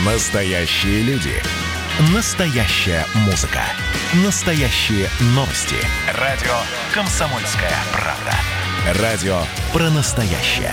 Настоящие люди. Настоящая музыка. Настоящие новости. Радио «Комсомольская правда». Радио про настоящее.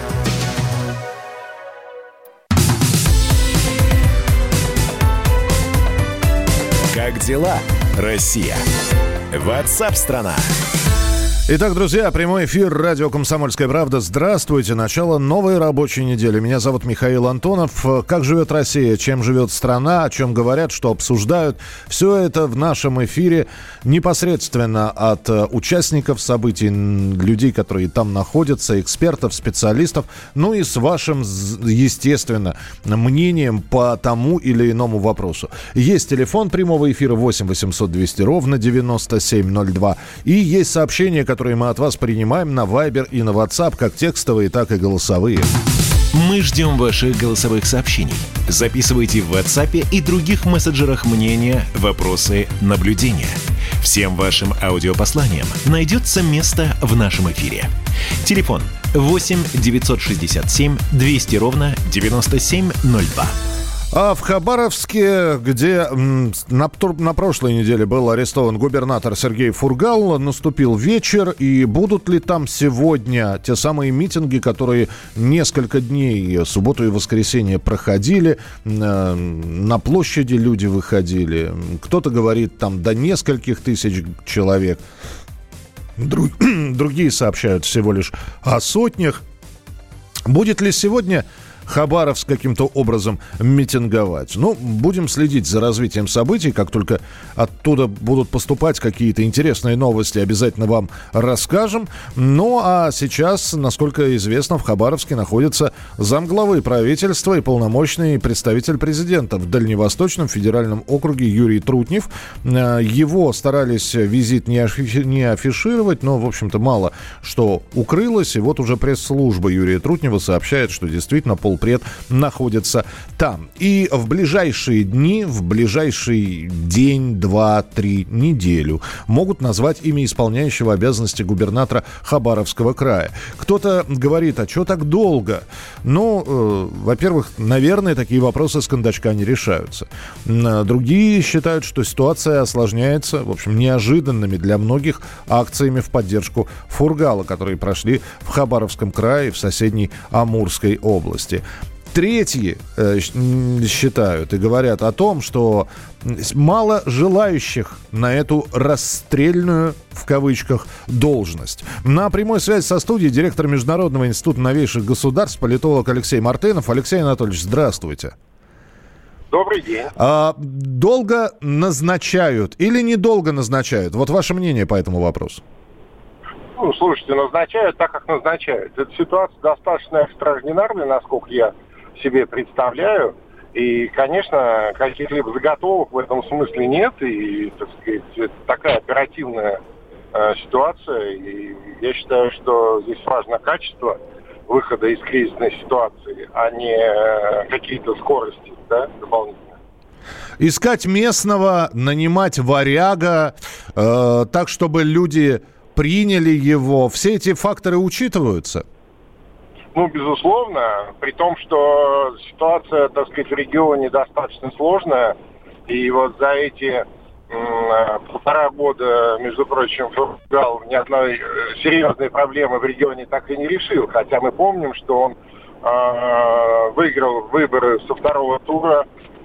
Как дела, Россия? WhatsApp-страна. Итак, друзья, прямой эфир радио «Комсомольская правда». Здравствуйте. Начало новой рабочей недели. Меня зовут Михаил Антонов. Как живет Россия, чем живет страна, о чем говорят, что обсуждают. Все это в нашем эфире непосредственно от участников событий, людей, которые там находятся, экспертов, специалистов. Ну и с вашим, естественно, мнением по тому или иному вопросу. Есть телефон прямого эфира 8 800 200 ровно 9702. И есть сообщения, которые мы от вас принимаем на Viber и на WhatsApp, как текстовые, так и голосовые. Мы ждем ваших голосовых сообщений. Записывайте в WhatsApp и других мессенджерах мнения, вопросы, наблюдения. Всем вашим аудиопосланиям найдется место в нашем эфире. Телефон 8 967 200 ровно 9702. А в Хабаровске, где на прошлой неделе был арестован губернатор Сергей Фургал, наступил вечер, и будут ли там сегодня те самые митинги, которые несколько дней, субботу и воскресенье, проходили, на площади люди выходили, кто-то говорит там до нескольких тысяч человек, другие сообщают всего лишь о сотнях. Будет ли сегодня Хабаровск каким-то образом митинговать? Ну, будем следить за развитием событий. Как только оттуда будут поступать какие-то интересные новости, обязательно вам расскажем. Ну, а сейчас, насколько известно, в Хабаровске находится замглавы правительства и полномочный представитель президента в Дальневосточном федеральном округе Юрий Трутнев. Его старались визит не афишировать, но, в общем-то, мало что укрылось. И вот уже пресс-служба Юрия Трутнева сообщает, что действительно полпред находится там. И в ближайшие дни, в ближайший день, два, три, неделю могут назвать имя исполняющего обязанности губернатора Хабаровского края. Кто-то говорит, а что так долго? Ну, во-первых, наверное, такие вопросы с кондачка не решаются. Другие считают, что ситуация осложняется, в общем, неожиданными для многих акциями в поддержку Фургала, которые прошли в Хабаровском крае и в соседней Амурской области. Третьи считают и говорят о том, что мало желающих на эту расстрельную, в кавычках, должность. На прямой связи со студией директор Международного института новейших государств, политолог Алексей Мартынов. Алексей Анатольевич, здравствуйте. Добрый день. Долго назначают или недолго назначают? Вот ваше мнение по этому вопросу. Ну, слушайте, назначают так, как назначают. Эта ситуация достаточно экстраординарная, насколько я себе представляю. И, конечно, каких-либо заготовок в этом смысле нет. И, так сказать, это такая оперативная ситуация. И я считаю, что здесь важно качество выхода из кризисной ситуации, а не какие-то скорости, да, дополнительные. Искать местного, нанимать варяга, так, чтобы люди приняли его. Все эти факторы учитываются? Ну, безусловно, при том, что ситуация, так сказать, в регионе достаточно сложная, и вот за эти полтора года, между прочим, Фургал ни одной серьезной проблемы в регионе так и не решил, хотя мы помним, что он выиграл выборы со второго тура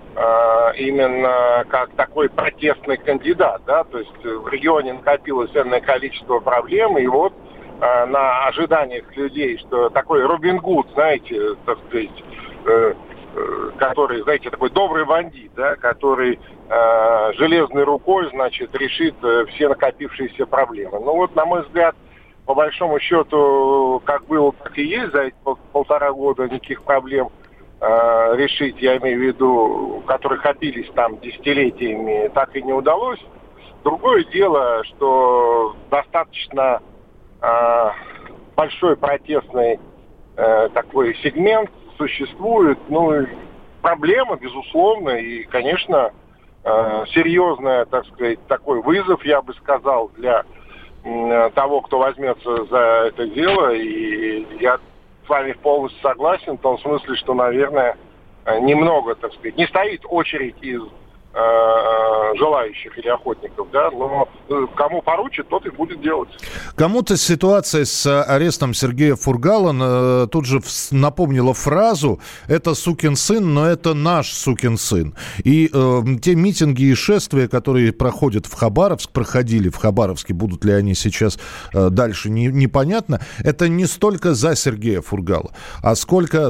именно как такой протестный кандидат, да, то есть в регионе накопилось энное количество проблем, и вот на ожиданиях людей, что такой Робин Гуд, знаете, так сказать, который, знаете, такой добрый бандит, да, который железной рукой, значит, решит все накопившиеся проблемы. Ну вот, на мой взгляд, по большому счету, как было, так и есть, за эти полтора года никаких проблем решить, я имею в виду, которые копились там десятилетиями, так и не удалось. Другое дело, что достаточно большой протестный такой сегмент существует. Ну, проблема, безусловно, и, конечно, серьезный, так сказать, такой вызов, я бы сказал, для того, кто возьмется за это дело. И я с вами полностью согласен в том смысле, что, наверное, немного, так сказать, не стоит очередь из желающих или охотников, да, но кому поручат, тот и будет делать. Кому-то ситуация с арестом Сергея Фургала тут же напомнила фразу «это сукин сын, но это наш сукин сын». И те митинги и шествия, которые проходят проходили в Хабаровске, будут ли они сейчас дальше, непонятно, это не столько за Сергея Фургала, а сколько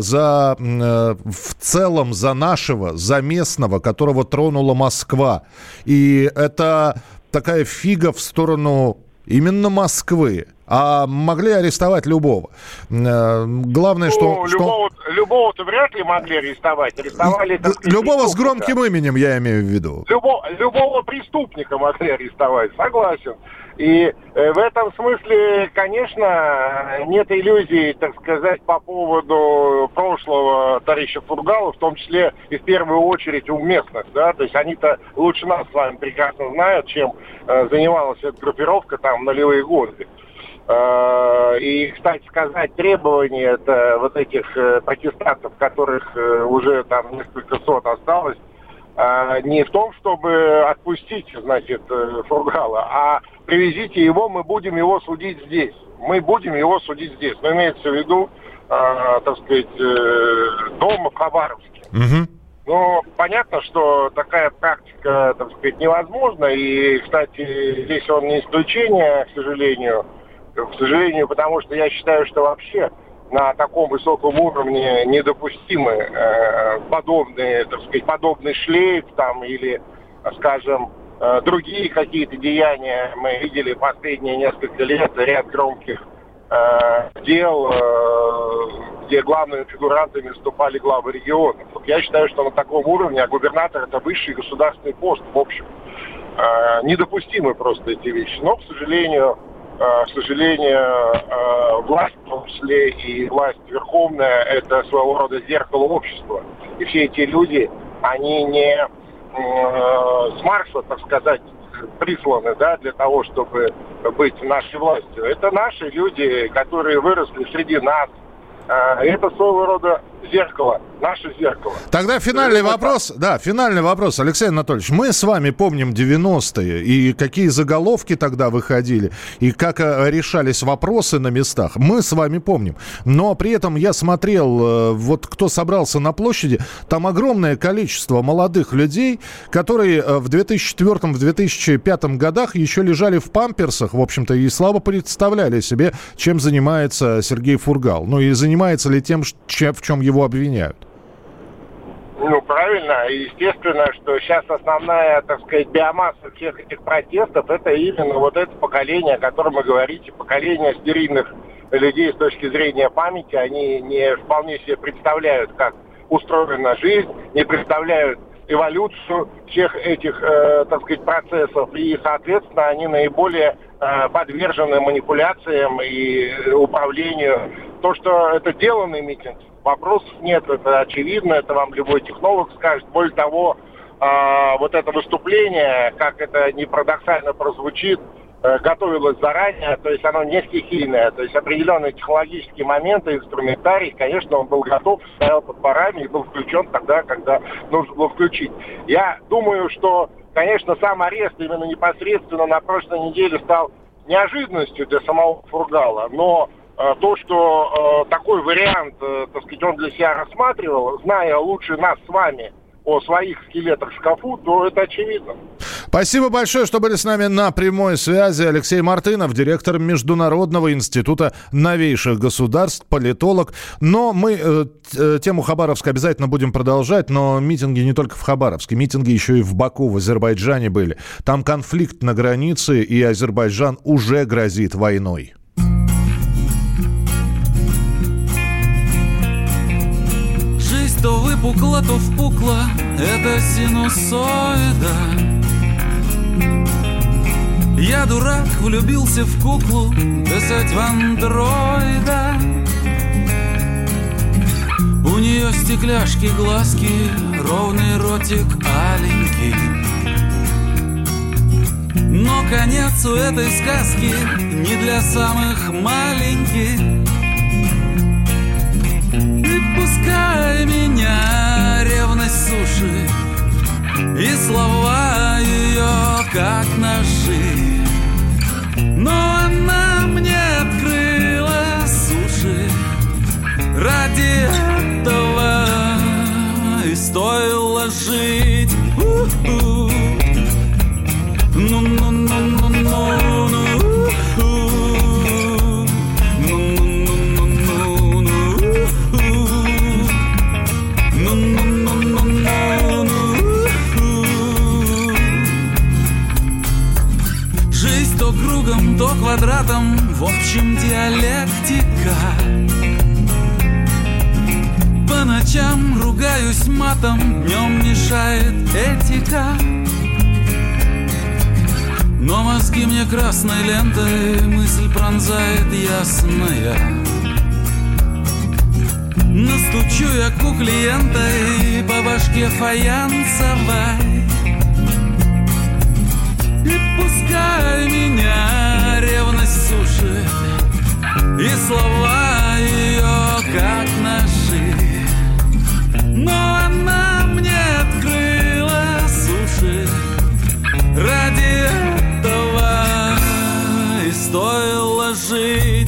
в целом за нашего, за местного, которого тронула Москва. И это такая фига в сторону именно Москвы. А могли арестовать любого. Главное, что... Любого-то вряд ли могли арестовать. Арестовали... Любого с громким именем, я имею в виду. Любого преступника могли арестовать, согласен. И в этом смысле, конечно, нет иллюзий, так сказать, по поводу прошлого товарища Фургала, в том числе и в первую очередь у местных, да, то есть они-то лучше нас с вами прекрасно знают, чем занималась эта группировка там в нулевые годы. И, кстати сказать, требования вот этих протестантов, которых уже там несколько сот осталось, не в том, чтобы отпустить, значит, Фургала, а привезите его, мы будем его судить здесь. Мы будем его судить здесь. Но имеется в виду, так сказать, дома в Хабаровске. Угу. Но понятно, что такая практика, так сказать, невозможна. И, кстати, здесь он не исключение, к сожалению. К сожалению, потому что я считаю, что вообще на таком высоком уровне недопустимы подобные, так сказать, подобный шлейф там или, скажем, другие какие-то деяния. Мы видели последние несколько лет ряд громких дел, где главными фигурантами выступали главы регионов. Вот я считаю, что на таком уровне, а губернатор — это высший государственный пост, в общем. Недопустимы просто эти вещи. Но, к сожалению, власть, в том числе и власть верховная, это своего рода зеркало общества. И все эти люди, они не с Марса, так сказать, присланы, да, для того, чтобы быть нашей властью. Это наши люди, которые выросли среди нас. Это своего рода зеркало, наше зеркало. Тогда финальный вопрос, Алексей Анатольевич. Мы с вами помним 90-е, и какие заголовки тогда выходили, и как решались вопросы на местах. Мы с вами помним. Но при этом я смотрел, вот кто собрался на площади, там огромное количество молодых людей, которые в 2004-2005 годах еще лежали в памперсах, в общем-то, и слабо представляли себе, чем занимается Сергей Фургал. Ну и занимается ли тем, в чем его обвиняют? Ну, правильно. Естественно, что сейчас основная, так сказать, биомасса всех этих протестов — это именно вот это поколение, о котором вы говорите, поколение стерильных людей с точки зрения памяти. Они не вполне себе представляют, как устроена жизнь, не представляют эволюцию всех этих, так сказать, процессов. И, соответственно, они наиболее подвержены манипуляциям и управлению. То, что это деланный митинг, вопросов нет, это очевидно, это вам любой технолог скажет. Более того, вот это выступление, как это ни парадоксально прозвучит, готовилось заранее, то есть оно не стихийное, то есть определенные технологические моменты, инструментарий, конечно, он был готов, стоял под парами и был включен тогда, когда нужно было включить. Я думаю, что, конечно, сам арест именно непосредственно на прошлой неделе стал неожиданностью для самого Фургала, но то, что такой вариант, так сказать, он для себя рассматривал, зная лучше нас с вами о своих скелетах в шкафу, то это очевидно. Спасибо большое, что были с нами на прямой связи. Алексей Мартынов, директор Международного института новейших государств, политолог. Но мы тему Хабаровска обязательно будем продолжать, но митинги не только в Хабаровске, митинги еще и в Баку, в Азербайджане были. Там конфликт на границе, и Азербайджан уже грозит войной. То выпукла, то впукла, это синусоида. Я дурак, влюбился в куклу, писать в андроида. У нее стекляшки, глазки, ровный ротик аленький. Но конец у этой сказки не для самых маленьких. Пускай меня стоило жить. Жизнь то кругом, то квадратом, в общем диалектика. По ночам ругаюсь матом, днем мешает этика. Но мозги мне красной лентой мысль пронзает ясная. Настучу я у клиента и по башке фаянсовой. И пускай меня ревность сушит, и слова ее как ножи, но она мне открыла суши. Ради этого и стоило жить.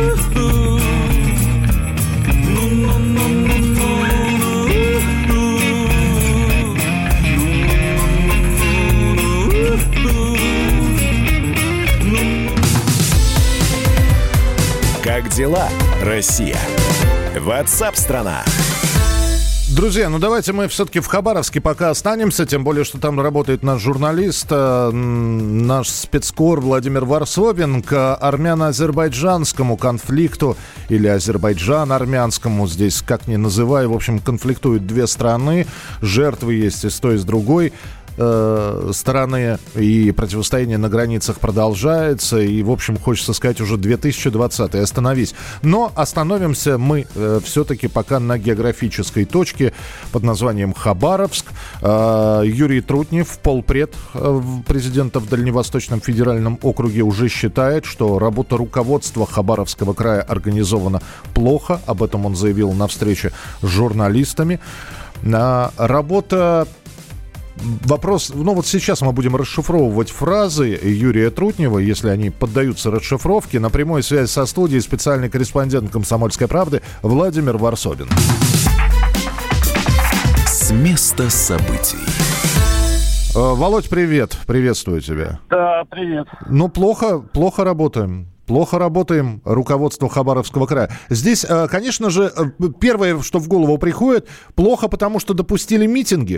Как дела, Россия? WhatsApp-страна. Друзья, ну давайте мы все-таки в Хабаровске пока останемся, тем более, что там работает наш журналист, наш спецкор Владимир Варсобин. К армяно-азербайджанскому конфликту или азербайджан-армянскому, здесь как ни называй, в общем, конфликтуют две страны, жертвы есть и с той, и с другой стороны, и противостояние на границах продолжается, и, в общем, хочется сказать, уже 2020-й, остановись. Но остановимся мы все-таки пока на географической точке под названием Хабаровск. Юрий Трутнев, полпред президента в Дальневосточном федеральном округе, уже считает, что работа руководства Хабаровского края организована плохо. Об этом он заявил на встрече с журналистами. Вопрос, ну вот сейчас мы будем расшифровывать фразы Юрия Трутнева, если они поддаются расшифровке. На прямой связи со студией специальный корреспондент «Комсомольской правды» Владимир Варсобин. С места событий. Володь, привет. Приветствую тебя. Да, привет. Ну, плохо работаем. Плохо работаем, руководство Хабаровского края. Здесь, конечно же, первое, что в голову приходит, плохо, потому что допустили митинги.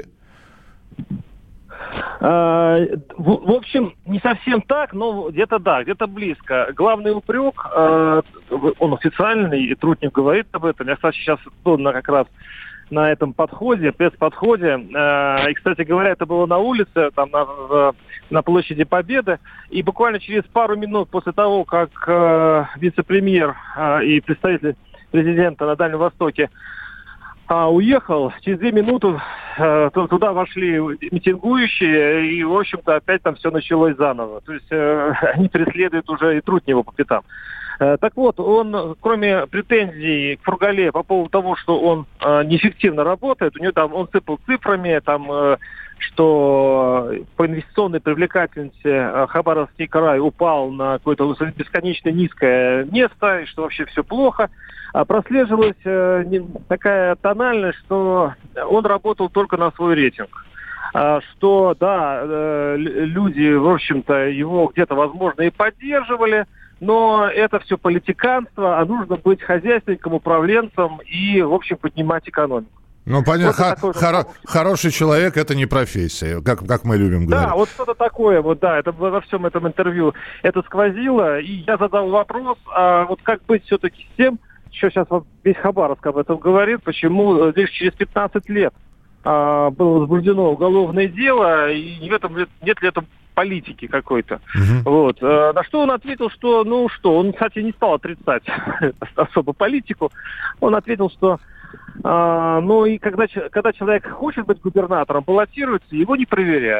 В общем, не совсем так, но где-то да, где-то близко. Главный упрек, он официальный, и Трутнев говорит об этом. Я, кстати, сейчас как раз на этом подходе, пресс-подходе. И, кстати говоря, это было на улице, там на площади Победы. И буквально через пару минут после того, как вице-премьер и представитель президента на Дальнем Востоке уехал, через 2 минуты туда вошли митингующие, и, в общем-то, опять там все началось заново. То есть они преследуют уже и Трутнева по пятам. Так вот, он, кроме претензий к Фургале по поводу того, что он неэффективно работает, у него там, он сыпал цифрами, там, что по инвестиционной привлекательности Хабаровский край упал на какое-то бесконечно низкое место, и что вообще все плохо. Прослеживалась такая тональность, что он работал только на свой рейтинг. Что, да, люди, в общем-то, его где-то, возможно, и поддерживали, но это все политиканство, а нужно быть хозяйственником, управленцем и, в общем, поднимать экономику. Ну, понятно, хороший человек – это не профессия, как мы любим говорить. Да, вот что-то такое, вот да, это во всем этом интервью это сквозило, и я задал вопрос, вот как быть все-таки с тем, что сейчас вот весь Хабаровск об этом говорит, почему лишь через 15 лет было возбуждено уголовное дело, и нет ли это политики какой-то. Вот. На что он ответил, что, он, кстати, не стал отрицать особо политику, он ответил, что и когда человек хочет быть губернатором, баллотируется, его не проверяют.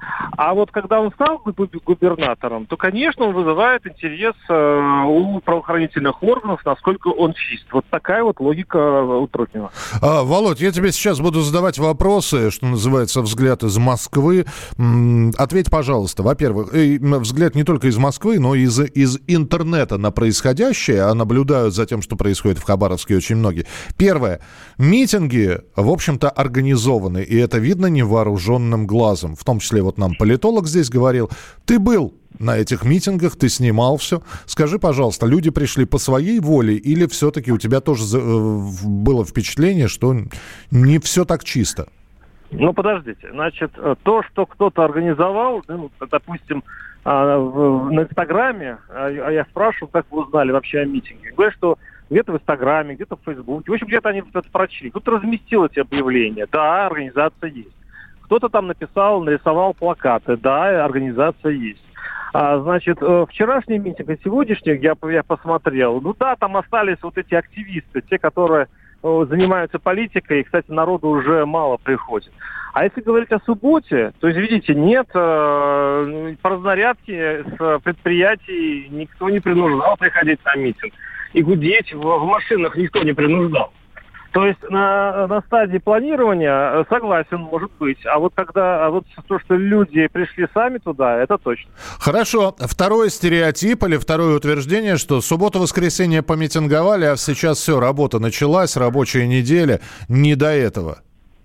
А вот когда он стал губернатором, то, конечно, он вызывает интерес у правоохранительных органов, насколько он чист. Вот такая вот логика у Трутнева. Володь, я тебе сейчас буду задавать вопросы, что называется, взгляд из Москвы. Ответь, пожалуйста. Во-первых, взгляд не только из Москвы, но и из интернета на происходящее, а наблюдают за тем, что происходит в Хабаровске очень многие. Первое. Митинги, в общем-то, организованы, и это видно невооруженным глазом. В том числе вот нам политолог здесь говорил. Ты был на этих митингах, ты снимал все. Скажи, пожалуйста, люди пришли по своей воле или все-таки у тебя тоже было впечатление, что не все так чисто? Ну, подождите. Значит, то, что кто-то организовал, ну, допустим, на Инстаграме, а я спрашивал, как вы узнали вообще о митинге. Говорят, что где-то в Инстаграме, где-то в Фейсбуке. В общем, где-то они это прочли. Кто-то разместил эти объявления. Да, организация есть. Кто-то там нарисовал плакаты. Да, организация есть. Значит, вчерашний митинг и сегодняшний, я посмотрел, ну да, там остались вот эти активисты, те, которые занимаются политикой, и, кстати, народу уже мало приходит. А если говорить о субботе, то, видите, нет, по разнарядке с предприятий никто не принуждал приходить на митинг. И гудеть в машинах никто не принуждал. То есть на стадии планирования согласен, может быть. А вот то, что люди пришли сами туда, это точно. Хорошо. Второй стереотип или второе утверждение, что субботу-воскресенье помитинговали, а сейчас все, работа началась, рабочая неделя, не до этого.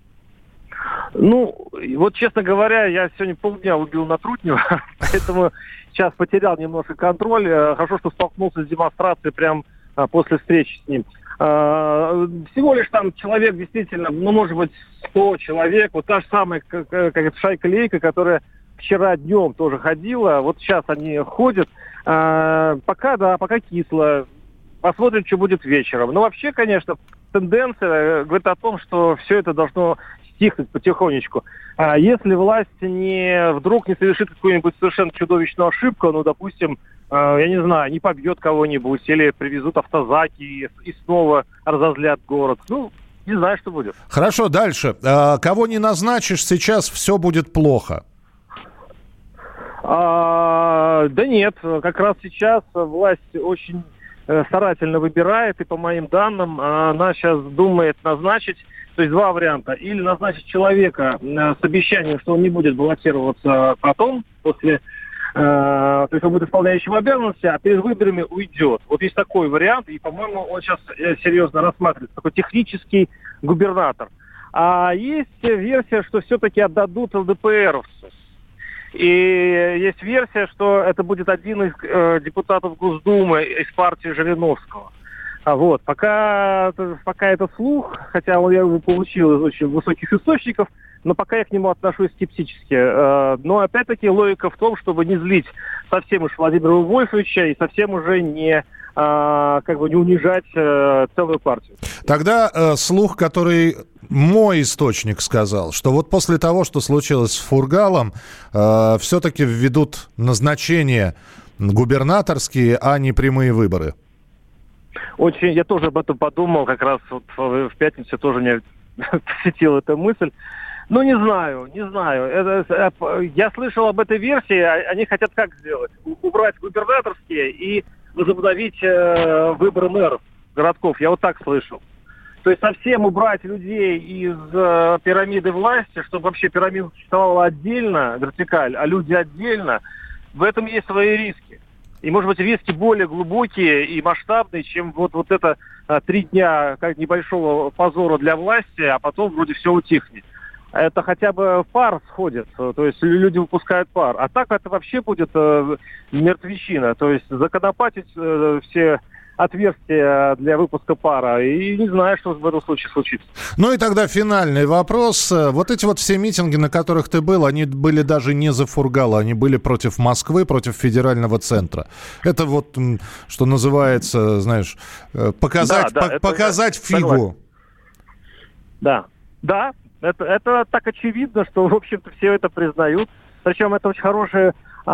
Ну, вот, честно говоря, я сегодня полдня убил на Трутнева, поэтому сейчас потерял немножко контроль. Хорошо, что столкнулся с демонстрацией прямо после встречи с ним. Всего лишь там человек действительно, ну, может быть, 100 человек. Вот та же самая как шайка-лейка, которая вчера днем тоже ходила. Вот сейчас они ходят. Пока кисло. Посмотрим, что будет вечером. Но вообще, конечно, тенденция говорит о том, что все это должно стихнуть потихонечку. Если власть вдруг не совершит какую-нибудь совершенно чудовищную ошибку, ну, допустим, я не знаю, не побьет кого-нибудь или привезут автозаки и снова разозлят город. Ну, не знаю, что будет. Хорошо, дальше. Кого не назначишь, сейчас все будет плохо. Да нет, как раз сейчас власть очень старательно выбирает, и по моим данным, она сейчас думает назначить, то есть два варианта. Или назначить человека с обещанием, что он не будет баллотироваться потом, то есть он будет исполняющим обязанности, а перед выборами уйдет. Вот есть такой вариант, и, по-моему, он сейчас серьезно рассматривается. Такой технический губернатор. А есть версия, что все-таки отдадут ЛДПРовцу. И есть версия, что это будет один из депутатов Госдумы из партии Жириновского. Вот. Пока это слух, хотя я его получил из очень высоких источников, но пока я к нему отношусь скептически. Но опять-таки логика в том, чтобы не злить совсем уж Владимира Вольфовича и совсем уже не унижать целую партию. Тогда слух, который мой источник сказал, что вот после того, что случилось с Фургалом, все-таки введут назначения губернаторские, а не прямые выборы. Я тоже об этом подумал, как раз вот в пятницу тоже меня посетила эта мысль. Ну, не знаю. Я слышал об этой версии, они хотят как сделать? Убрать губернаторские и возобновить выборы мэров городков. Я вот так слышал. То есть совсем убрать людей из пирамиды власти, чтобы вообще пирамида существовала отдельно, вертикаль, а люди отдельно. В этом есть свои риски. И, может быть, риски более глубокие и масштабные, чем вот это 3 дня как небольшого позора для власти, а потом вроде все утихнет. Это хотя бы пар сходит, то есть люди выпускают пар. А так это вообще будет мертвечина, то есть законопатить все отверстия для выпуска пара. И не знаю, что в этом случае случится. Ну и тогда финальный вопрос. Вот эти вот все митинги, на которых ты был, они были даже не за Фургала, они были против Москвы, против федерального центра. Это вот, что называется, знаешь, показать фигу. Да. Это так очевидно, что, в общем-то, все это признают. Причем это очень хорошее,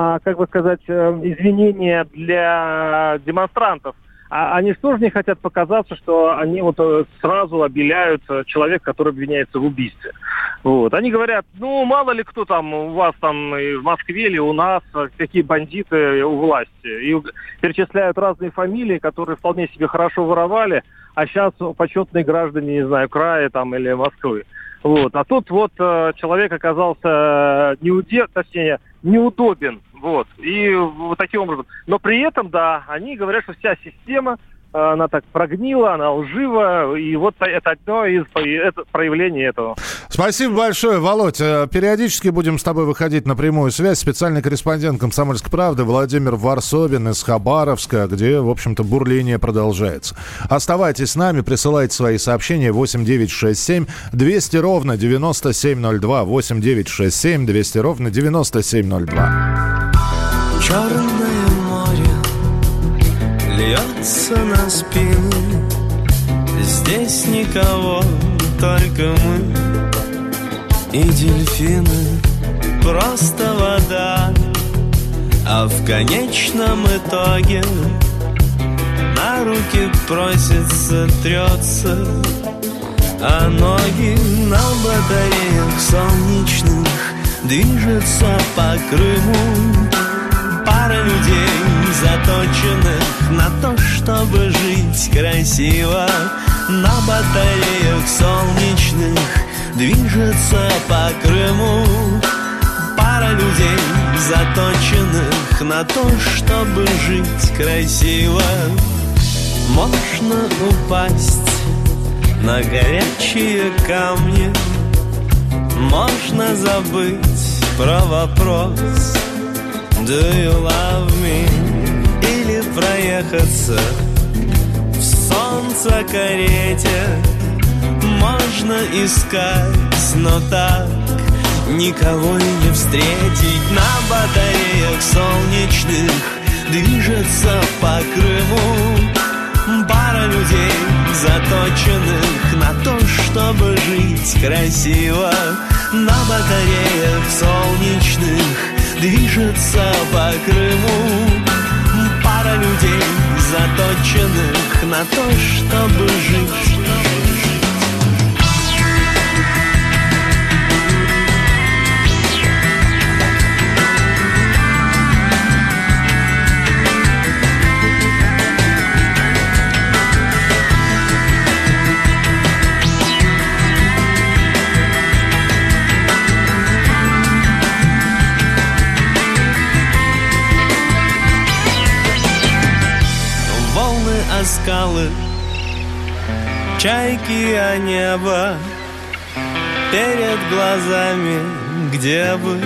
извинение для демонстрантов. Они же тоже не хотят показаться, что они вот сразу обеляют человека, который обвиняется в убийстве. Вот. Они говорят, мало ли кто там у вас там и в Москве или у нас, какие бандиты у власти. И перечисляют разные фамилии, которые вполне себе хорошо воровали, а сейчас почетные граждане, не знаю, края там или Москвы. Вот. А тут человек оказался неудобен. Вот. И вот таким образом. Но при этом, да, они говорят, что вся система, она так прогнила, она лжива, и вот это одно из проявлений этого. Спасибо большое, Володь. Периодически будем с тобой выходить на прямую связь. Специальный корреспондент «Комсомольской правды» Владимир Варсобин из Хабаровска, где, в общем-то, бурление продолжается. Оставайтесь с нами, присылайте свои сообщения 8 200 ровно 9702, 8 200 ровно 9702. Черное море льется на спину. Здесь никого, только мы и дельфины. Просто вода, а в конечном итоге на руки просится, трется, а ноги на батареях солнечных движется по Крыму. Пара людей, заточенных на то, чтобы жить красиво, на батареях солнечных движется по Крыму. Пара людей, заточенных на то, чтобы жить красиво. Можно упасть на горячие камни, можно забыть про вопрос «Do you love me?» или проехаться в солнцекарете. Можно искать, но так никого и не встретить. На батареях солнечных движется по Крыму. Пара людей, заточенных на то, чтобы жить красиво. На батареях солнечных движется по Крыму. Пара людей, заточенных на то, чтобы жить. Скалы, чайки, а небо перед глазами, где бы.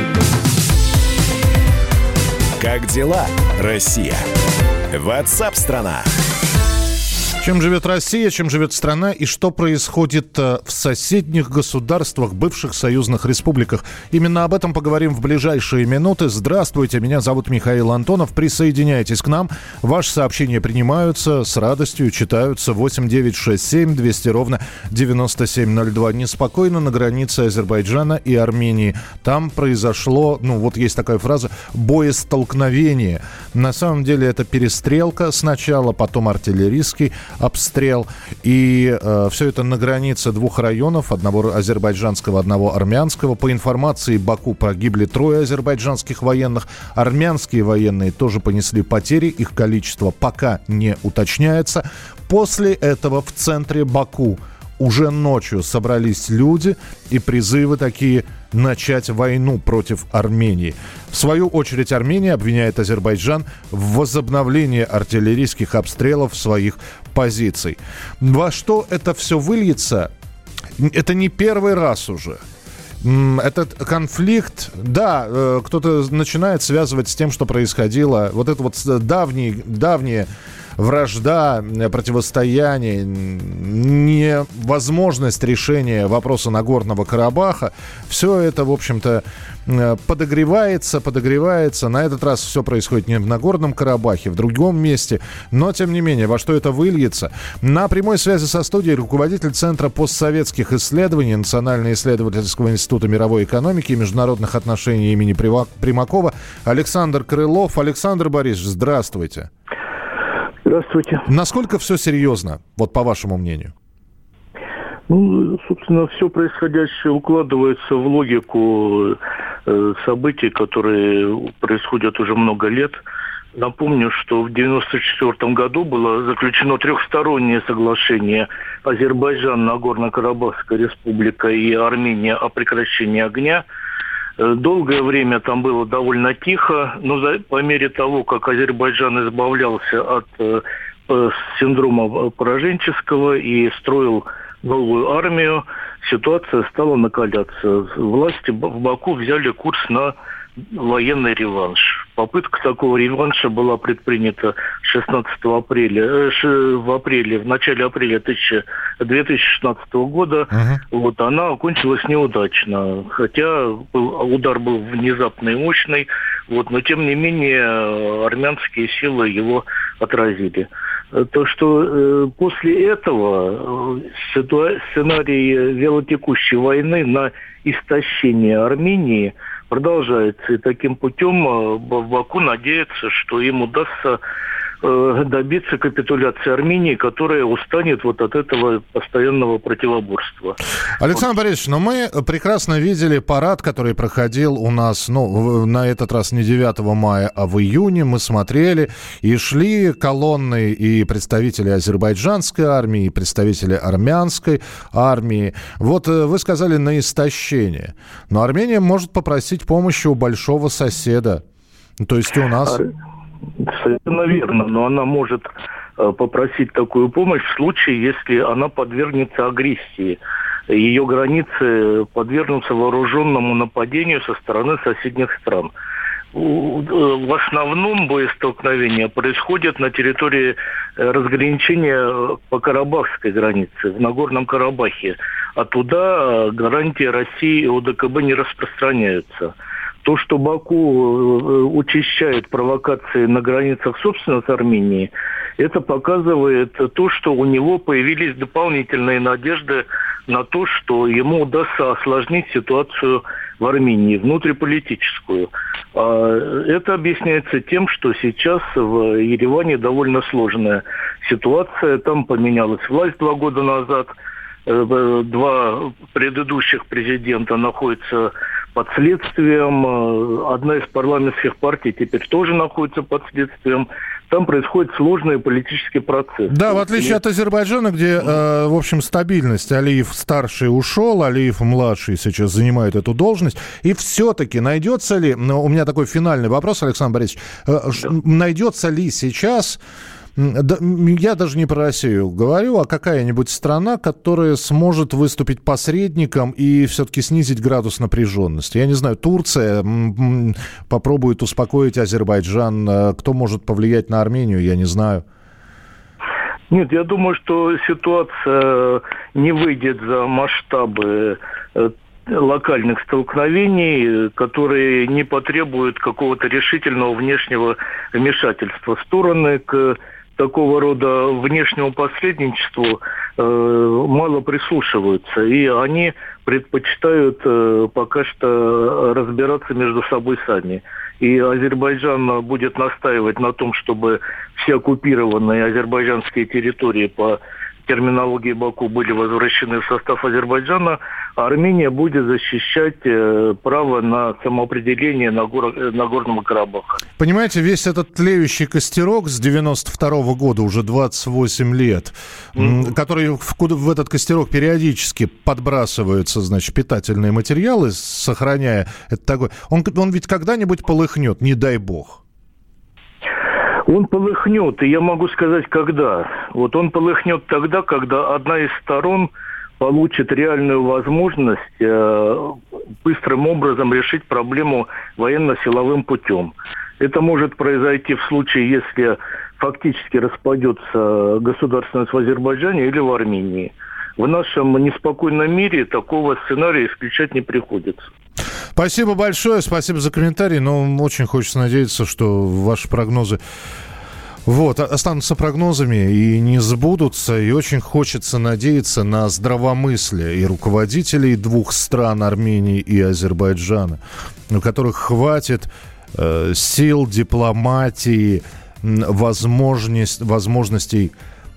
Как дела, Россия? WhatsApp-страна. Чем живет Россия, чем живет страна и что происходит в соседних государствах, бывших союзных республиках. Именно об этом поговорим в ближайшие минуты. Здравствуйте, меня зовут Михаил Антонов. Присоединяйтесь к нам. Ваши сообщения принимаются, с радостью читаются. 8 967 200 ровно 9702. Неспокойно на границе Азербайджана и Армении. Там произошло, есть такая фраза, боестолкновение. На самом деле это перестрелка сначала, потом артиллерийский обстрел. И все это на границе двух районов, одного азербайджанского, одного армянского. По информации Баку погибли 3 азербайджанских военных. Армянские военные тоже понесли потери. Их количество пока не уточняется. После этого в центре Баку уже ночью собрались люди и призывы такие начать войну против Армении. В свою очередь Армения обвиняет Азербайджан в возобновлении артиллерийских обстрелов своих позиций. Во что это все выльется? Это не первый раз уже. Этот конфликт, да, кто-то начинает связывать с тем, что происходило. Вот это вот давние вражда, противостояние, невозможность решения вопроса Нагорного Карабаха. Все это, в общем-то, подогревается. На этот раз все происходит не в Нагорном Карабахе, в другом месте. Но, тем не менее, во что это выльется? На прямой связи со студией руководитель Центра постсоветских исследований Национального исследовательского института мировой экономики и международных отношений имени Примакова Александр Крылов. Александр Борисович, здравствуйте. Здравствуйте. Насколько все серьезно, вот по вашему мнению? Собственно, все происходящее укладывается в логику событий, которые происходят уже много лет. Напомню, что в 1994 году было заключено трехстороннее соглашение Азербайджан, Нагорно-Карабахская республика и Армения о прекращении огня. Долгое время там было довольно тихо, но по мере того, как Азербайджан избавлялся от синдрома пораженческого и строил новую армию, ситуация стала накаляться. Власти в Баку взяли курс на военный реванш. Попытка такого реванша была предпринята 16 апреля, в начале апреля 2016 года. Вот, она окончилась неудачно, хотя удар был внезапный и мощный, но тем не менее армянские силы его отразили. То, что после этого сценарий вялотекущей войны на истощение Армении продолжается. И таким путем Баку надеется, что им удастся добиться капитуляции Армении, которая устанет от этого постоянного противоборства. Александр Борисович, но мы прекрасно видели парад, который проходил у нас, на этот раз не 9 мая, а в июне. Мы смотрели, и шли колонны и представители азербайджанской армии, и представители армянской армии. Вот вы сказали на истощение. Но Армения может попросить помощи у большого соседа. То есть у нас... Совершенно верно, но она может попросить такую помощь в случае, если она подвергнется агрессии. Ее границы подвергнутся вооруженному нападению со стороны соседних стран. В основном боестолкновения происходят на территории разграничения по Карабахской границе, в Нагорном Карабахе. А туда гарантии России и ОДКБ не распространяются. То, что Баку учащает провокации на границах, собственно, с Арменией, это показывает то, что у него появились дополнительные надежды на то, что ему удастся осложнить ситуацию в Армении, внутриполитическую. Это объясняется тем, что сейчас в Ереване довольно сложная ситуация. Там поменялась власть 2 года назад. 2 предыдущих президента находятся под следствием. Одна из парламентских партий теперь тоже находится под следствием. Там происходит сложный политический процесс. Да, в отличие от Азербайджана, где, в общем, стабильность. Алиев-старший ушел, Алиев-младший сейчас занимает эту должность. И все-таки найдется ли, у меня такой финальный вопрос, Александр Борисович, найдется ли сейчас... Я даже не про Россию говорю, а какая-нибудь страна, которая сможет выступить посредником и все-таки снизить градус напряженности. Я не знаю, Турция попробует успокоить Азербайджан. Кто может повлиять на Армению, я не знаю. Нет, я думаю, что ситуация не выйдет за масштабы локальных столкновений, которые не потребуют какого-то решительного внешнего вмешательства. Стороны к такого рода внешнему посредничеству мало прислушиваются, и они предпочитают пока что разбираться между собой сами. И Азербайджан будет настаивать на том, чтобы все оккупированные азербайджанские территории по терминологии Баку были возвращены в состав Азербайджана, а Армения будет защищать право на самоопределение Нагорного Карабаха. Понимаете, весь этот тлеющий костерок с 92 года, уже 28 лет, который в этот костерок периодически подбрасываются, значит, питательные материалы, сохраняя это такое, он ведь когда-нибудь полыхнет, не дай бог. Он полыхнет, и я могу сказать, когда. Вот он полыхнет тогда, когда одна из сторон получит реальную возможность быстрым образом решить проблему военно-силовым путем. Это может произойти в случае, если фактически распадется государственность в Азербайджане или в Армении. В нашем неспокойном мире такого сценария исключать не приходится. Спасибо большое, спасибо за комментарий. Но очень хочется надеяться, что ваши прогнозы останутся прогнозами и не сбудутся. И очень хочется надеяться на здравомыслие и руководителей 2 стран, Армении и Азербайджана, у которых хватит сил, дипломатии, возможностей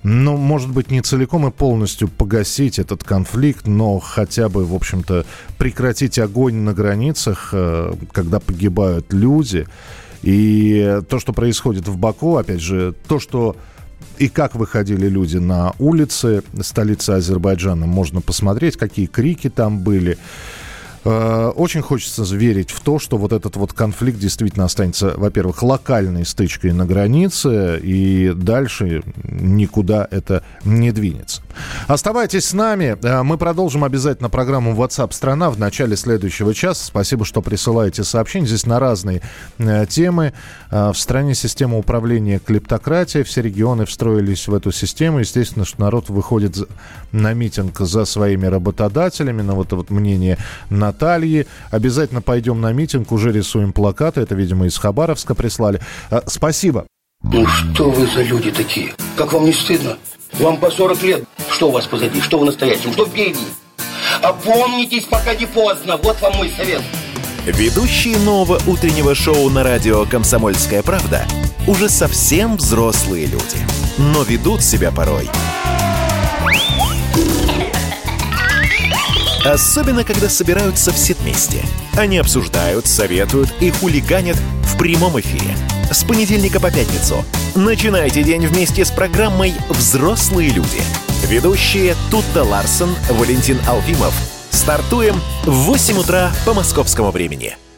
ну, может быть, не целиком и полностью погасить этот конфликт, но хотя бы, в общем-то, прекратить огонь на границах, когда погибают люди. И то, что происходит в Баку, опять же, то, что и как выходили люди на улицы столицы Азербайджана, можно посмотреть, какие крики там были. Очень хочется верить в то, что вот этот вот конфликт действительно останется, во-первых, локальной стычкой на границе, и дальше никуда это не двинется. Оставайтесь с нами. Мы продолжим обязательно программу WhatsApp страна в начале следующего часа. Спасибо, что присылаете сообщения. Здесь на разные темы. В стране система управления клептократия. Все регионы встроились в эту систему. Естественно, что народ выходит на митинг за своими работодателями. На вот мнение Натальи. Обязательно пойдем на митинг. Уже рисуем плакаты. Это, видимо, из Хабаровска прислали. Спасибо. Ну что вы за люди такие? Как вам не стыдно? Вам по 40 лет. Что у вас позади? Что в настоящем? Что впереди? Опомнитесь, пока не поздно. Вот вам мой совет. Ведущие нового утреннего шоу на радио «Комсомольская правда» уже совсем взрослые люди, но ведут себя порой. Особенно, когда собираются все вместе. Они обсуждают, советуют и хулиганят в прямом эфире. С понедельника по пятницу. Начинайте день вместе с программой «Взрослые люди». Ведущие Тутта Ларсон, Валентин Алфимов. Стартуем в 8 утра по московскому времени.